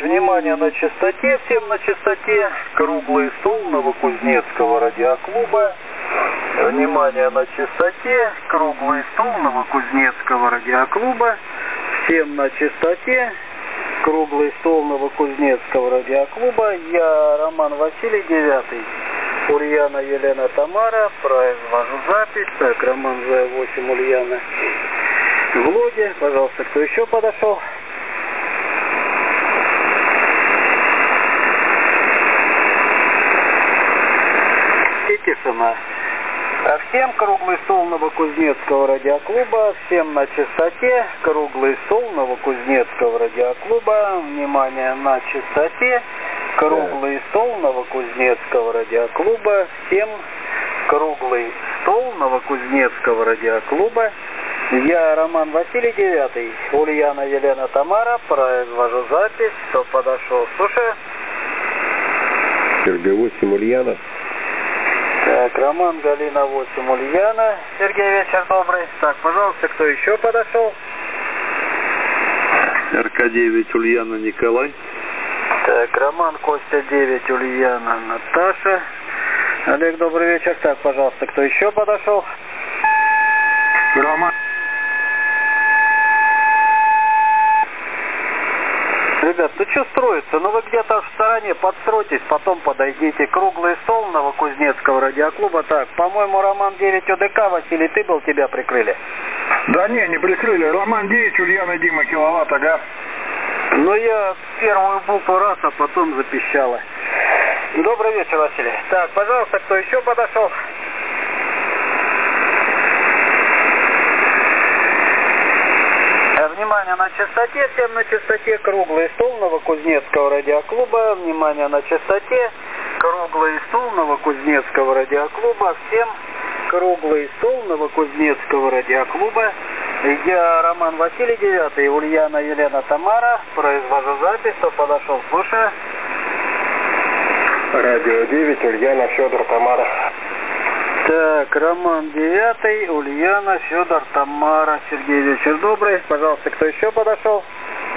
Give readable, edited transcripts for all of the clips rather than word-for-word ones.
Внимание на частоте, всем на частоте, круглый стол Новокузнецкого радиоклуба. Внимание на частоте, круглый стол Новокузнецкого радиоклуба. Всем на частоте, круглый стол Новокузнецкого радиоклуба. Я Роман Василий, 9-й. Ульяна Елена Тамара, произвожу запись. Так, Роман З8, Ульяна в логе. Пожалуйста, кто еще подошел? И тишина. А всем круглый стол Новокузнецкого радиоклуба, всем на частоте, круглый стол Новокузнецкого радиоклуба, внимание на частоте, круглый стол Новокузнецкого радиоклуба, всем круглый стол Новокузнецкого радиоклуба. Я Роман Василий, 9-й, Ульяна Елена Тамара, произвожу запись, кто подошел, слушаю. Сергей 8, Ульяна. Так, Роман, Галина 8, Ульяна. Сергей, вечер добрый. Так, пожалуйста, кто еще подошел? РК-9, Ульяна, Николай. Так, Роман, Костя 9, Ульяна, Наташа. Олег, добрый вечер. Так, пожалуйста, кто еще подошел? Роман. Ребят, ну что строится? Ну вы где-то в стороне подстройтесь, потом подойдите. Круглый стол Новокузнецкого радиоклуба. Так, по-моему, Роман 9 ОДК, Василий, ты был, тебя прикрыли? Да не прикрыли. Роман 9, Ульяна, Дима, киловатт, ага. Ну я первую букву раз, а потом запищала. Добрый вечер, Василий. Так, пожалуйста, кто еще подошел? Внимание на частоте, всем на частоте, круглый стол Новокузнецкого радиоклуба. Внимание на частоте, круглый стол Новокузнецкого радиоклуба. Всем круглый стол Новокузнецкого радиоклуба. Я Роман Василий, 9-й, Ульяна Елена Тамара. Произвожу запись, кто подошел, слушаю. Радио 9, Ульяна, Федор, Тамара. Так, Роман 9, Ульяна, Федор, Тамара. Сергей, вечер добрый. Пожалуйста, кто еще подошел?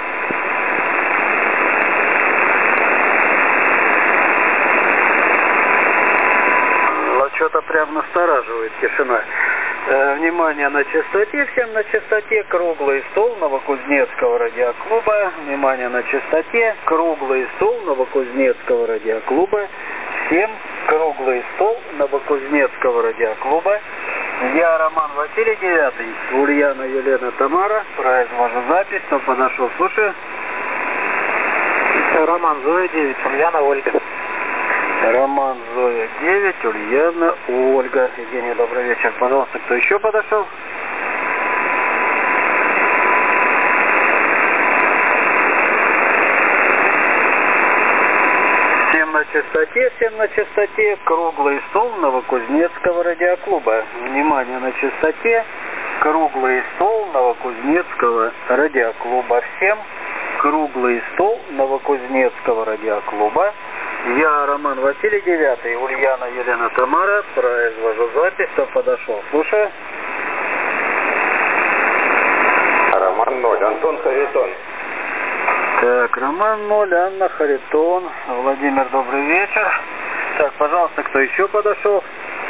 Ну, что-то прям настораживает тишина. Внимание на частоте, всем на частоте, круглый стол Новокузнецкого радиоклуба. Внимание на частоте, круглый стол Новокузнецкого радиоклуба. Всем круглый стол Новокузнецкого радиоклуба. Я Роман Василий, 9-й, Ульяна Елена Тамара. Произвожу запись, кто подошел, слушаю. Роман Зоя 9, Ульяна, Ольга. Роман Зоя 9, Ульяна, Ольга. Евгений, добрый вечер. Пожалуйста, кто еще подошел? Всем на частоте, круглый стол Новокузнецкого радиоклуба. Внимание на частоте, круглый стол Новокузнецкого радиоклуба. Всем круглый стол Новокузнецкого радиоклуба. Я Роман Василий, 9-й, Ульяна Елена Тамара. Произвожу запись, кто подошел. Слушаю. Роман 0, Антон, Харитон. Так, Роман 0, Анна, Харитон. Владимир, добрый вечер. Так, пожалуйста, кто еще подошел?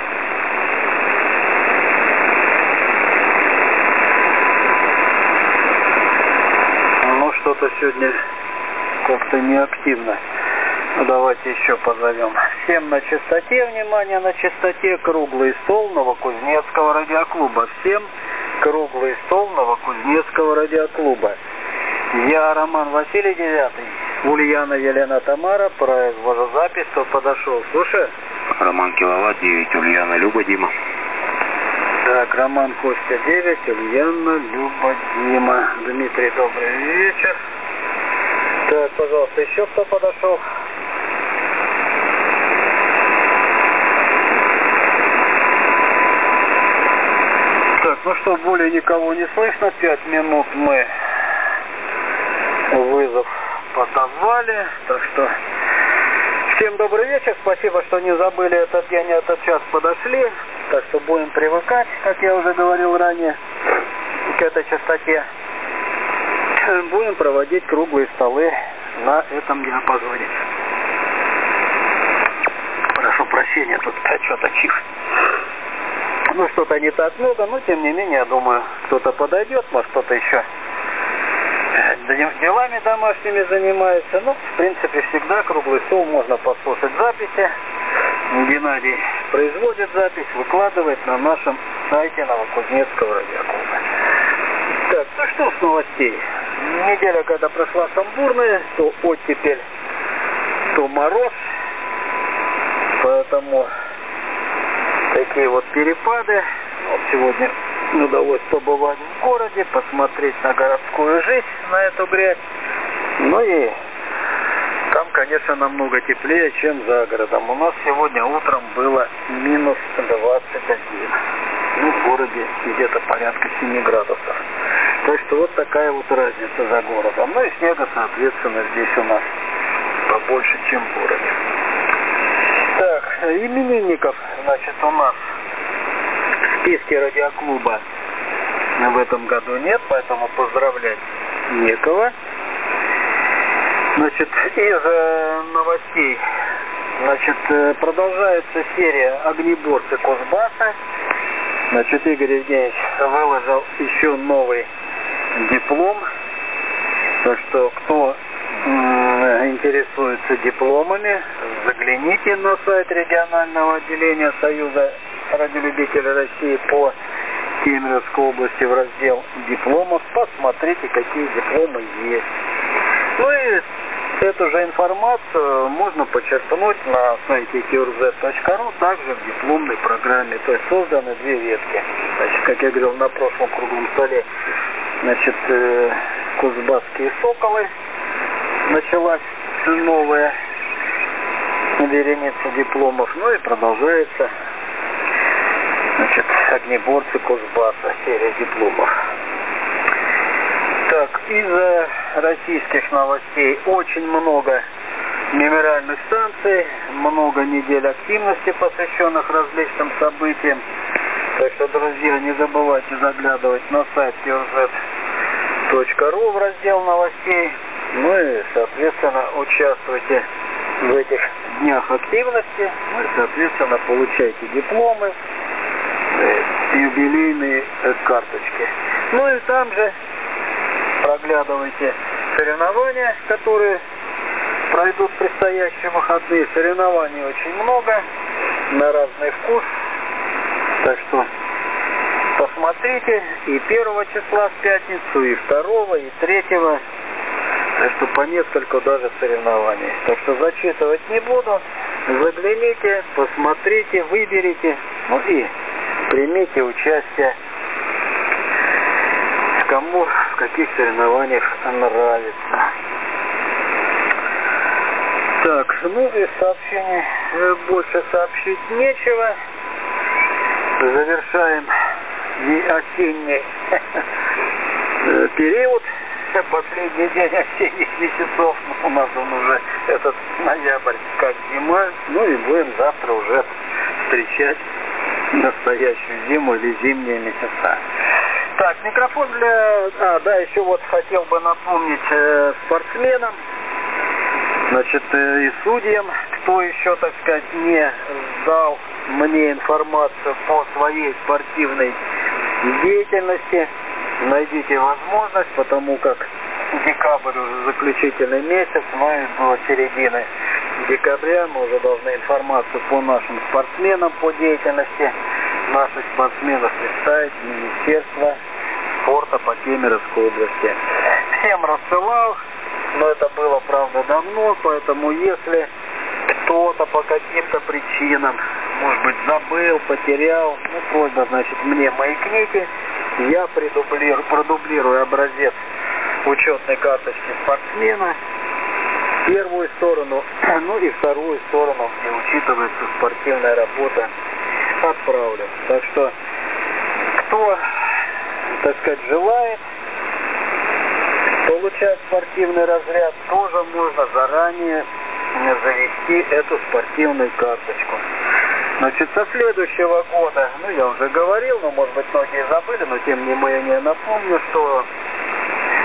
Ну, что-то сегодня как-то неактивно. Ну, давайте еще позовем. Всем на частоте, внимание на частоте, круглый стол Новокузнецкого радиоклуба. Всем круглый стол Новокузнецкого радиоклуба. Я Роман Василий, 9-й, Ульяна Елена Тамара. Произвожу запись, кто подошел. Слушай. Роман киловатт 9, Ульяна, Люба, Дима. Так, Роман Костя 9, Ульяна, Люба, Дима. Дмитрий, добрый вечер. Так, пожалуйста, еще кто подошел? Так, ну что, более никого не слышно. 5 минут мы вызов подавали. Так что всем добрый вечер. Спасибо, что не забыли этот день, этот час подошли. Так что будем привыкать, как я уже говорил ранее, к этой частоте. Будем проводить круглые столы на этом диапазоне. Прошу прощения, тут что-то чих. Ну, что-то не так много, но тем не менее, я думаю, кто-то подойдет, может, кто-то еще делами домашними занимается. Ну, в принципе, всегда круглый стол можно послушать записи. Геннадий производит запись, выкладывает на нашем сайте Новокузнецкого радиоклуба. Так, ну что с новостей? Неделя, когда прошла сумбурная, то оттепель, то мороз. Поэтому такие вот перепады. Вот сегодня удалось побывать в городе, посмотреть на городскую жизнь, на эту грязь. Ну и там, конечно, намного теплее, чем за городом. У нас сегодня утром было минус 21. Ну, в городе где-то порядка 7 градусов. Так что вот такая вот разница за городом. Ну и снега, соответственно, здесь у нас побольше, чем в городе. Так, именинников, значит, у нас в списке радиоклуба в этом году нет, поэтому поздравлять некого. Значит, из новостей, значит, продолжается серия «Огнеборцы Кузбасса». Значит, Игорь Евгеньевич выложил еще новый диплом. Так что, кто интересуется дипломами, загляните на сайт регионального отделения Союза радиолюбителей России по Кемеровской области в раздел дипломов. Посмотрите, какие дипломы есть. Ну и эту же информацию можно почерпнуть на сайте qrz.ru, также в дипломной программе. То есть созданы две ветки. Значит, как я говорил на прошлом круглом столе, значит, Кузбасские соколы. Началась новая вереница дипломов. Ну и продолжается, значит, огнеборцы Кузбасса, серия дипломов. Так, из российских новостей очень много мемориальных станций, много недель активности, посвященных различным событиям. Так что, друзья, не забывайте заглядывать на сайт qrz.ru в раздел новостей. Ну и, соответственно, участвуйте в этих днях активности. Ну и, соответственно, получайте дипломы, юбилейные карточки. Ну и там же проглядывайте соревнования, которые пройдут в предстоящие выходные. Соревнований очень много, на разный вкус. Так что посмотрите и 1 числа в пятницу, и 2, и 3. Так что по нескольку даже соревнований. Так что зачитывать не буду. Загляните, посмотрите, выберите. Ну и примите участие, кому в каких соревнованиях нравится. Так, ну и сообщений больше сообщить нечего. Завершаем осенний период. Последний день осенних месяцев. У нас он уже этот ноябрь как зима. Ну и будем завтра уже встречать настоящую зиму или зимние месяца. Так, микрофон для... да, еще вот хотел бы напомнить спортсменам, значит, и судьям, кто еще, так сказать, не сдал мне информацию по своей спортивной деятельности. Найдите возможность, потому как декабрь уже заключительный месяц, но и до середины декабря мы уже должны информацию по нашим спортсменам, по деятельности наших спортсменов представить в Министерство спорта по Кемеровской области. Всем рассылал, но это было, правда, давно, поэтому если кто-то по каким-то причинам, может быть, забыл, потерял, ну, просьба, значит, мне маякните. Я продублирую образец учетной карточки спортсмена, первую сторону, ну и вторую сторону, где учитывается спортивная работа, отправлю. Так что, кто, так сказать, желает получать спортивный разряд, тоже можно заранее завести эту спортивную карточку. Значит, со следующего года, ну я уже говорил, но может быть многие забыли, но тем не менее напомню, что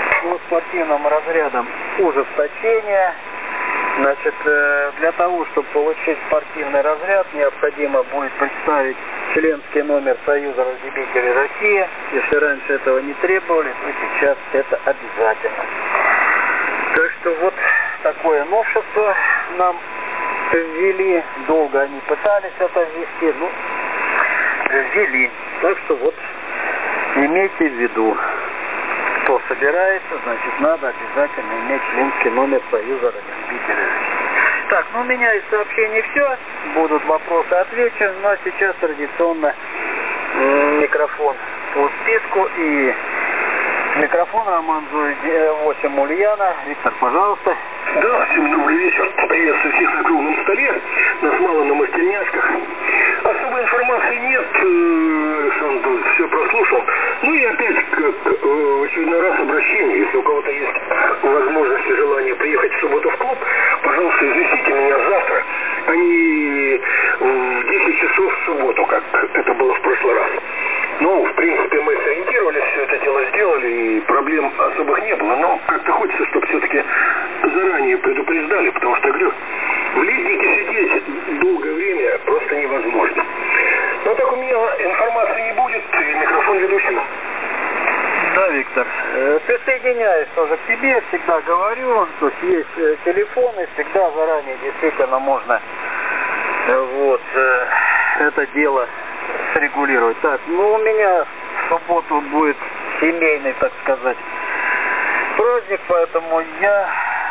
спортивным разрядом ужесточения. Значит, для того, чтобы получить спортивный разряд, необходимо будет представить членский номер Союза разъебителей России. Если раньше этого не требовали, то сейчас это обязательно. Так что вот такое новшество нам ввели. Долго они пытались это ввести, но ввели. Так что вот имейте в виду, кто собирается, значит, надо обязательно иметь членский номер Союза разъебителей. Так, ну у меня из сообщений все. Будут вопросы, отвечу. Ну а сейчас традиционно микрофон по списку. И микрофон Роман Зои 8 Ульяна. Виктор, пожалуйста. Да, всем добрый вечер. Приветствую всех на круглом столе. Нас мало на мастерняшках. Особой информации нет. Александр все прослушал. Ну и опять, как в очередной раз обращение. Если у кого-то есть возможность и желание приехать в субботу в клуб, пожалуйста, известите меня завтра, а не в 10 часов в субботу, как это было в прошлый раз. Ну, в принципе, мы сориентировались, все это дело сделали, и проблем особых не было. Но как-то хочется, чтобы все-таки заранее предупреждали, потому что, говорю, в леднике сидеть долгое время просто невозможно. Но так у меня информации не будет, и микрофон ведущему. Да, Виктор, присоединяюсь тоже к тебе, всегда говорю, то есть телефоны, всегда заранее действительно можно вот это дело срегулировать. Так, ну у меня в субботу будет семейный, так сказать, праздник, поэтому я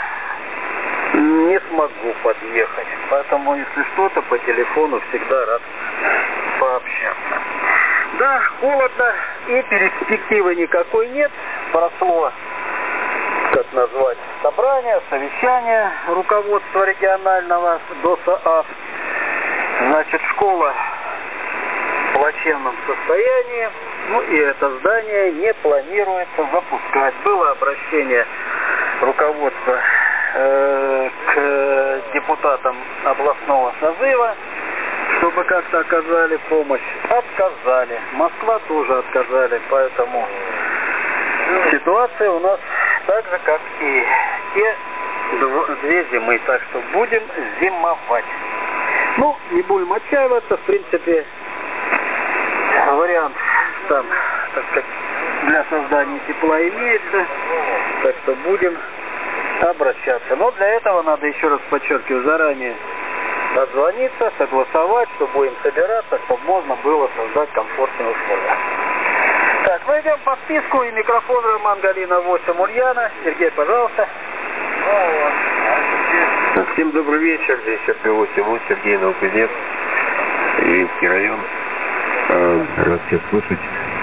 не смогу подъехать. Поэтому, если что-то, по телефону всегда рад пообщаться. Да, холодно и перспективы никакой нет. Прошло, как назвать, собрание, совещание руководства регионального ДОСААФ. Значит, школа в плачевном состоянии. Ну и это здание не планируется запускать. Было обращение руководства к депутатам областного созыва, чтобы как-то оказали помощь. Отказали. Москва тоже отказали. Поэтому ситуация у нас так же, как и те две зимы. Так что будем зимовать. Ну, не будем отчаиваться. В принципе, вариант там, так сказать, для создания тепла имеется. Так что будем обращаться. Но для этого надо, еще раз подчеркиваю, заранее отзвониться, согласовать, что будем собираться, чтобы можно было создать комфортные условия. Так, мы идем по списку, и микрофон Роман Галина 8 Ульяна. Сергей, пожалуйста. Всем добрый вечер. Здесь РП-8 Сергей Новокузнец, Ильинский район. Рад всех слышать.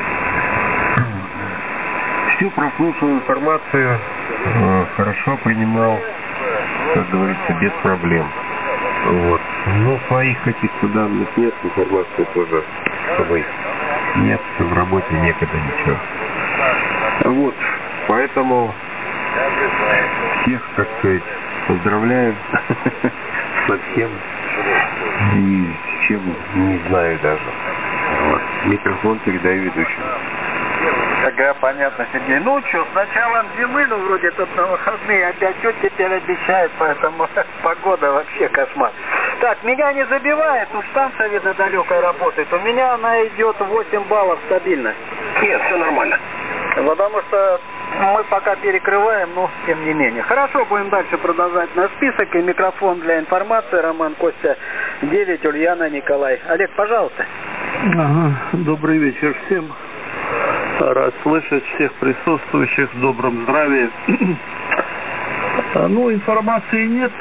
Всю прослушанную информацию хорошо принимал, как говорится, без проблем. Вот. Но своих каких-то данных нет, информации тоже особой нет, в работе некогда ничего. Вот. Поэтому всех, так сказать, поздравляю со всем. И с чем не знаю даже. Вот. Микрофон передаю ведущему. Ага, понятно, Сергей. Ну что, с началом зимы, ну вроде тут на выходные опять что теперь обещают, поэтому погода вообще кошмар. Так, меня не забивает, уж станция, видно, далекая работает. У меня она идет 8 баллов стабильно. Нет, все нормально. Потому что мы пока перекрываем, но тем не менее. Хорошо, будем дальше продолжать наш список. И микрофон для информации. Роман, Костя, 9, Ульяна, Николай. Олег, пожалуйста. Ага, добрый вечер всем. Рад слышать всех присутствующих в добром здравии. Ну, информации нет.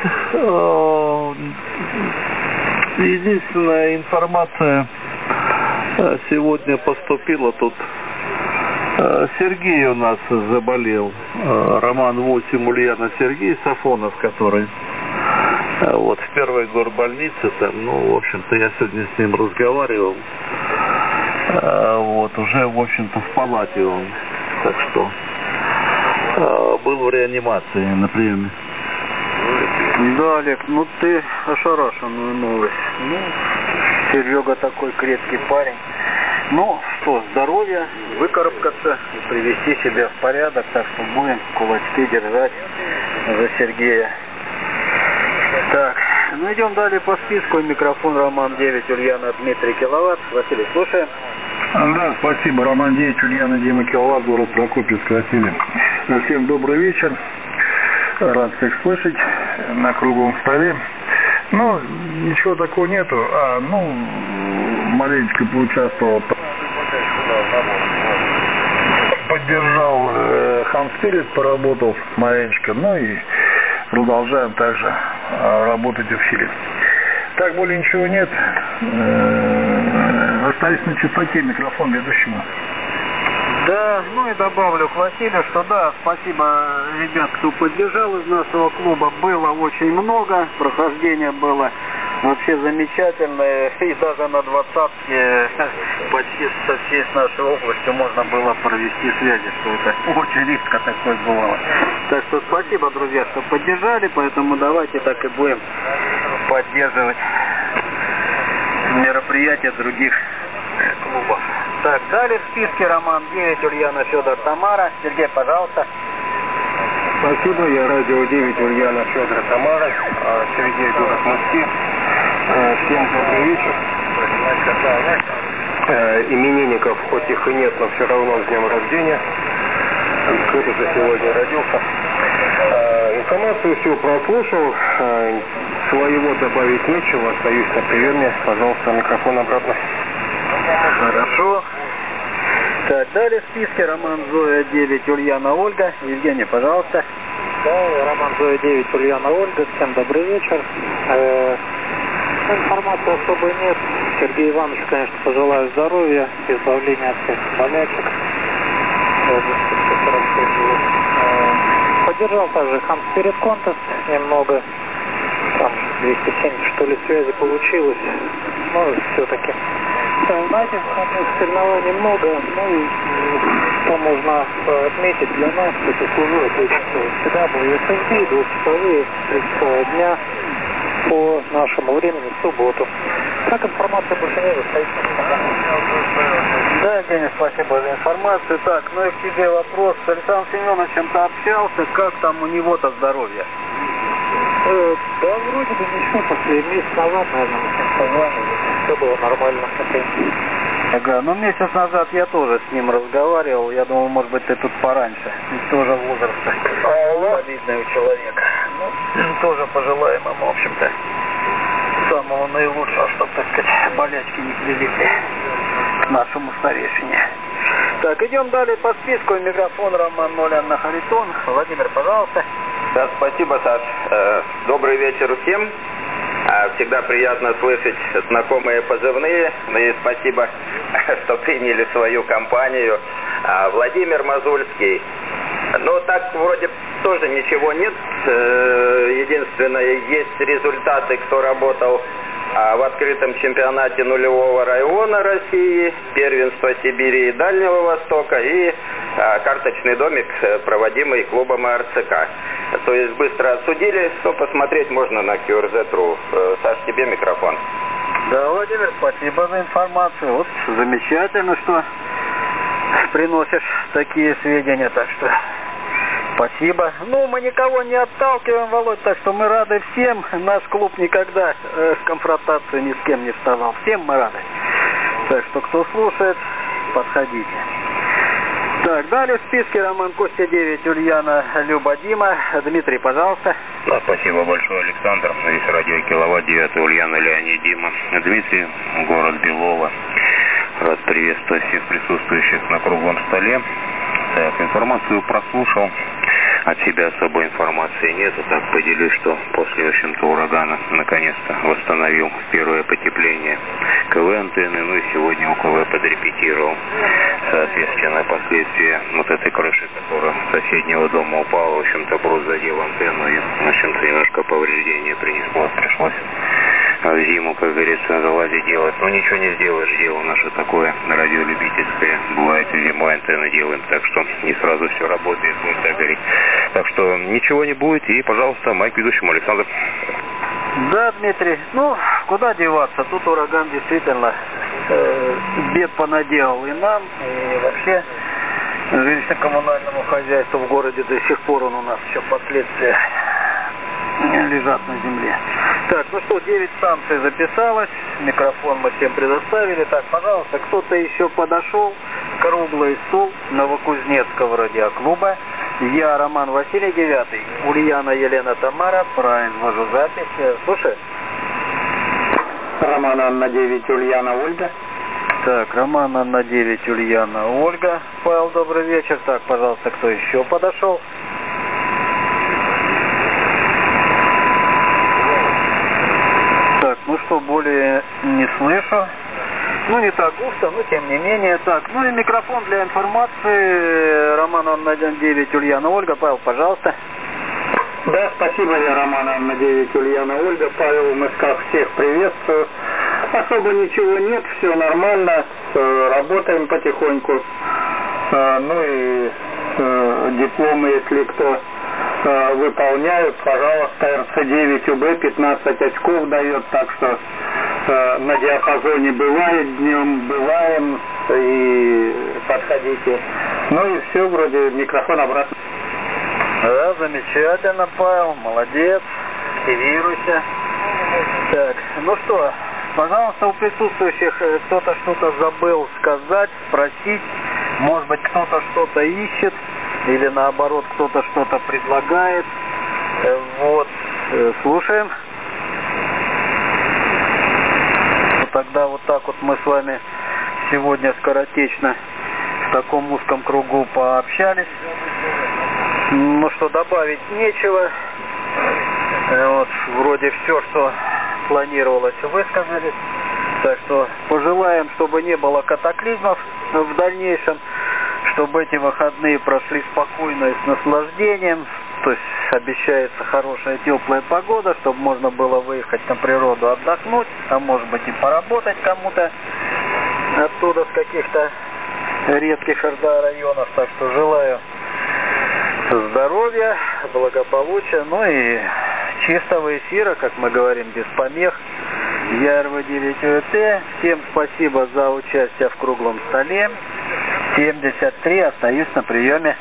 Единственная информация сегодня поступила тут. Сергей у нас заболел. Роман 8 Ульяна Сергей Сафонов, который вот в первой горбольнице там, ну, в общем-то, я сегодня с ним разговаривал. Вот, уже, в общем-то, в палате он. Так что был в реанимации на приеме. Да, Олег, ну ты ошарашенную новость. Ну, Серега такой крепкий парень. Ну что, здоровья, выкарабкаться, привести себя в порядок, так что будем кулачки держать за Сергея. Так, ну идем далее по списку. Микрофон Роман 9, Ульяна, Дмитрий Киловатт. Василий, слушаем. Да, спасибо. Роман 9, Ульяна, Дима Киловатт, город Прокопьевск, Василий. Всем добрый вечер. Рад всех слышать на круглом столе. Ну, ничего такого нету. Маленечко поучаствовал, поддержал Хамспирит, поработал маленечко, ну и продолжаем также работать в эфире. Так, более ничего нет. Остались на частоте, микрофон ведущему. Да, ну и добавлю к Василию, что да, спасибо, ребят, кто поддержал из нашего клуба. Было очень много, прохождение было вообще замечательное. И даже на 20-ке почти со всей нашей областью можно было провести связи, что это очень редко такое бывало. Так что спасибо, друзья, что поддержали, поэтому давайте так и будем поддерживать мероприятия других клубов. Так, далее в списке Роман 9, Ульяна, Федор, Тамара. Сергей, пожалуйста. Спасибо, я радио 9, Ульяна, Федор, Тамара. Сергей, город Москвы. Всем добрый вечер. Именинников хоть их и нет, но все равно с днем рождения. Кто-то же сегодня родился. Информацию все прослушал. Своего добавить нечего. Остаюсь на приеме. Пожалуйста, микрофон обратно. Хорошо. Так, далее в списке Роман Зоя 9, Ульяна, Ольга. Евгений, пожалуйста. Да, Роман Зоя 9, Ульяна, Ольга. Всем добрый вечер. Информации особой нет. Сергею Ивановичу, конечно, пожелаю здоровья, избавления от всех болячек. Поддержал также Хамспирит Контест немного. Там 270, что ли, связи получилось. Но все-таки. Знаете, соревнований много, ну и что можно отметить для нас, это служит всегда был USSD, 2-часовые, 3 дня по нашему времени в субботу. Так, информация больше не стоит. Да, Евгений, спасибо за информацию. Так, ну и к тебе вопрос. С Александром Семеновичем-то общался, как там у него-то здоровье? Да, вроде бы ничего, после месяца назад, наверное, мы с ним позвонили. Все было нормально. Ага, ну месяц назад я тоже с ним разговаривал. Я думал, может быть, ты тут пораньше. Ведь тоже возраста. Солидный у человека. Ну, тоже пожелаем ему, в общем-то, самого наилучшего, чтобы, так сказать, болячки не прилипли к нашему старейшине. Так, идем далее по списку. Микрофон Роман 0, Анна Харитон. Владимир, пожалуйста. Да, спасибо, Саш. Добрый вечер всем. Всегда приятно слышать знакомые позывные. Ну и спасибо, что приняли свою компанию. Владимир Мазульский. Ну, так вроде тоже ничего нет. Единственное, есть результаты, кто работал в открытом чемпионате нулевого района России, первенство Сибири и Дальнего Востока и карточный домик, проводимый клубом РЦК. То есть быстро отсудили, что посмотреть можно на QRZ.ru. Саш, тебе микрофон. Да, Владимир, спасибо за информацию. Вот замечательно, что приносишь такие сведения, так что спасибо. Ну, мы никого не отталкиваем, Володь, так что мы рады всем. Наш клуб никогда в конфронтацию ни с кем не вставал. Всем мы рады. Так что, кто слушает, подходите. Так, далее в списке Роман Костя 9, Ульяна, Люба, Дима. Дмитрий, пожалуйста. Да, спасибо большое, Александр. Здесь радио Киловатт 9, Ульяна, Леонид, Дима. Дмитрий, город Белово. Рад приветствовать всех присутствующих на круглом столе. Так, информацию прослушал. От себя особой информации нет. Так поделюсь, что после, в общем-то, урагана наконец-то восстановил первое потепление КВ-антенны. Ну и сегодня УКВ подрепетировал. Соответственно, последствия вот этой крыши, которая с соседнего дома упала, в общем-то, брус задел антенну и, в общем-то, немножко повреждения принесло. Пришлось в зиму, как говорится, залазить делать. Но ничего не сделаешь, дело наше такое радиолюбительское. Бывает, зимой антенны делаем, так что не сразу все работает, будем так говорить. Так что ничего не будет, и, пожалуйста, майк ведущему Александр. Да, Дмитрий, ну, куда деваться, тут ураган действительно бед понаделал и нам, и вообще жилищно-коммунальному хозяйству в городе. До сих пор он у нас еще последствия лежат на земле. Так, ну что, 9 станций записалось, микрофон мы всем предоставили. Так, пожалуйста, кто-то еще подошел. Круглый стол Новокузнецкого радиоклуба. Я Роман Василий 9, Ульяна Елена Тамара, произвожу запись. Слушай. Роман Анна 9, Ульяна Ольга. Так, Роман Анна 9, Ульяна Ольга. Павел, добрый вечер. Так, пожалуйста, кто еще подошел? Так, ну что, более не слышу. Ну, не так густо, но тем не менее. Так, ну и микрофон для информации. Роман Анна 9, Ульяна Ольга. Павел, пожалуйста. Да, спасибо, я Роман Анна 9, Ульяна Ольга. Павел в Москвах, всех приветствую. Особо ничего нет, все нормально, работаем потихоньку. Ну и дипломы, если кто выполняют, пожалуйста, РЦ9 УБ 15 очков дает, так что на диапазоне бывает, днем бываем, и подходите. Ну и все, вроде микрофон обратно. Да, замечательно, Павел, молодец, активируйся. Так, ну что, пожалуйста, у присутствующих кто-то что-то забыл сказать, спросить, может быть, кто-то что-то ищет, или наоборот, кто-то что-то предлагает. Вот, слушаем. Тогда вот так вот мы с вами сегодня скоротечно в таком узком кругу пообщались. Ну что, добавить нечего. Вот, вроде все, что планировалось, высказались. Так что пожелаем, чтобы не было катаклизмов в дальнейшем, чтобы эти выходные прошли спокойно и с наслаждением. То есть обещается хорошая теплая погода, чтобы можно было выехать на природу отдохнуть, а может быть и поработать кому-то оттуда с каких-то редких районов. Так что желаю здоровья, благополучия, ну и чистого эфира, как мы говорим, без помех. Я РВ9УТ. Всем спасибо за участие в круглом столе. 73, остаюсь на приеме.